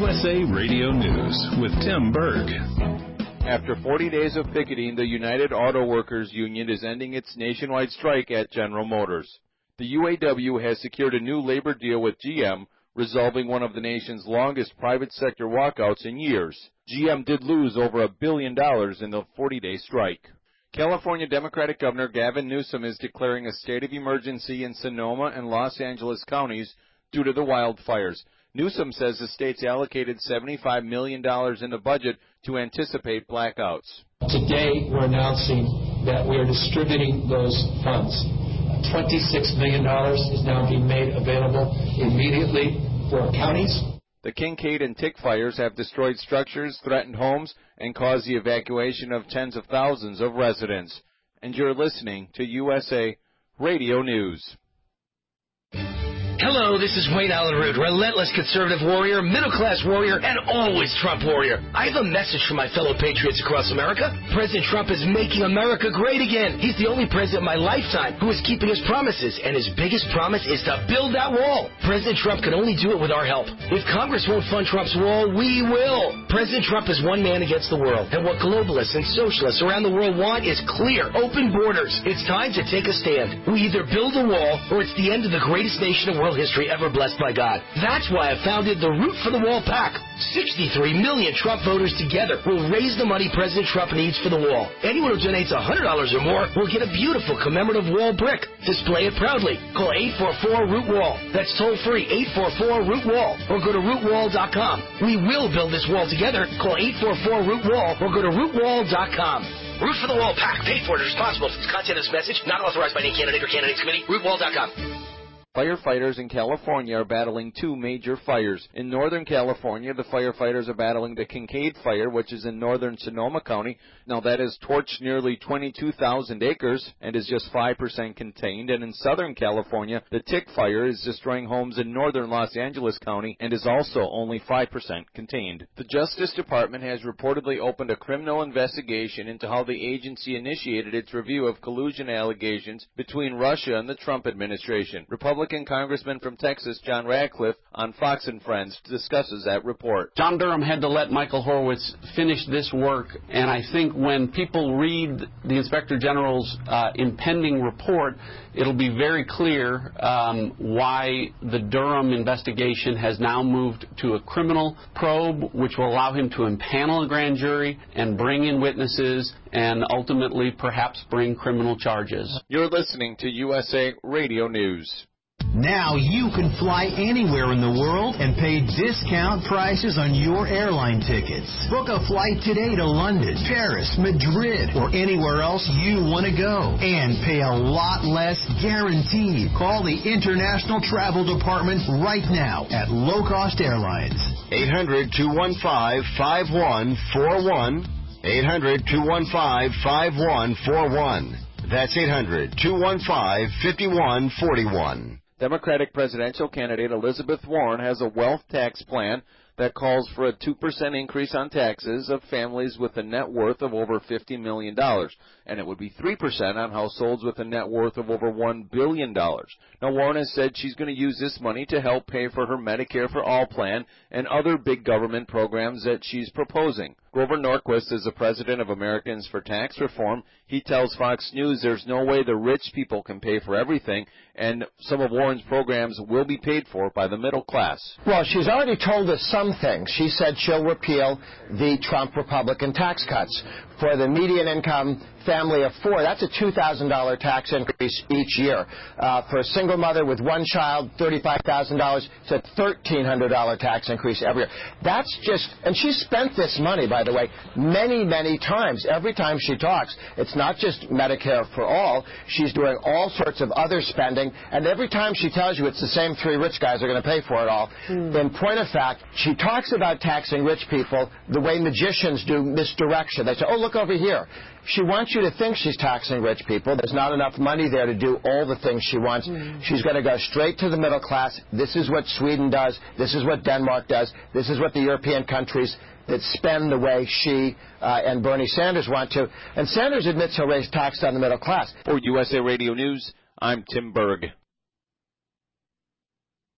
USA Radio News with Tim Berg. After 40 days of picketing, the United Auto Workers Union is ending its nationwide strike at General Motors. The UAW has secured a new labor deal with GM, resolving one of the nation's longest private sector walkouts in years. GM did lose over $1 billion in the 40-day strike. California Democratic Governor Gavin Newsom is declaring a state of emergency in Sonoma and Los Angeles counties due to the wildfires. Newsom says the state's allocated $75 million in the budget to anticipate blackouts. Today, we're announcing that we are distributing those funds. $26 million is now being made available immediately for counties. The Kincade and Tick fires have destroyed structures, threatened homes, and caused the evacuation of tens of thousands of residents. And you're listening to USA Radio News. Hello, this is Wayne Allen Root, relentless conservative warrior, middle-class warrior, and always Trump warrior. I have a message for my fellow patriots across America. President Trump is making America great again. He's the only president in my lifetime who is keeping his promises, and his biggest promise is to build that wall. President Trump can only do it with our help. If Congress won't fund Trump's wall, we will. President Trump is one man against the world, and what globalists and socialists around the world want is clear, open borders. It's time to take a stand. We either build a wall, or it's the end of the greatest nation in world history ever blessed by God. That's why I founded the Root for the Wall PAC. 63 million Trump voters together will raise the money President Trump needs for the wall. Anyone who donates $100 or more will get a beautiful commemorative wall brick. Display it proudly. Call 844-ROOT-WALL. That's toll-free, 844-ROOT-WALL. Or go to rootwall.com. We will build this wall together. Call 844-ROOT-WALL or go to rootwall.com. Root for the Wall PAC. Paid for and responsible for the content of this message. Not authorized by any candidate or candidates committee. Rootwall.com. Firefighters in California are battling two major fires. In Northern California, the firefighters are battling the Kincade Fire, which is in northern Sonoma County. Now, that has torched nearly 22,000 acres and is just 5% contained. And in Southern California, the Tick Fire is destroying homes in northern Los Angeles County and is also only 5% contained. The Justice Department has reportedly opened a criminal investigation into how the agency initiated its review of collusion allegations between Russia and the Trump administration. Republican Congressman from Texas, John Radcliffe, on Fox and Friends, discusses that report. John Durham had to let Michael Horowitz finish this work, and I think when people read the Inspector General's impending report, it'll be very clear why the Durham investigation has now moved to a criminal probe, which will allow him to impanel a grand jury and bring in witnesses and ultimately perhaps bring criminal charges. You're listening to USA Radio News. Now you can fly anywhere in the world and pay discount prices on your airline tickets. Book a flight today to London, Paris, Madrid, or anywhere else you want to go. And pay a lot less guaranteed. Call the International Travel Department right now at Low Cost Airlines. 800-215-5141. 800-215-5141. That's 800-215-5141. Democratic presidential candidate Elizabeth Warren has a wealth tax plan that calls for a 2% increase on taxes of families with a net worth of over $50 million, and it would be 3% on households with a net worth of over $1 billion. Now, Warren has said she's going to use this money to help pay for her Medicare for All plan and other big government programs that she's proposing. Grover Norquist is the president of Americans for Tax Reform. He tells Fox News there's no way the rich people can pay for everything, and some of Warren's programs will be paid for by the middle class. Well, she's already told us some things. She said she'll repeal the Trump Republican tax cuts. For the median income family of four, that's a $2,000 tax increase each year. For a single mother with one child, $35,000, it's a $1,300 tax increase every year. That's just, and she spent this money, by the way, many, many times. Every time she talks, it's not just Medicare for all. She's doing all sorts of other spending, and every time she tells you it's the same three rich guys are going to pay for it all. In point of fact, she talks about taxing rich people the way magicians do misdirection. They say, oh, look over here. She wants you to think she's taxing rich people. There's not enough money there to do all the things she wants. She's going to go straight to the middle class. This is what Sweden does. This is what Denmark does. This is what the European countries that spend the way she and Bernie Sanders want to. And Sanders admits he'll raise tax on the middle class. For USA Radio News, I'm Tim Berg.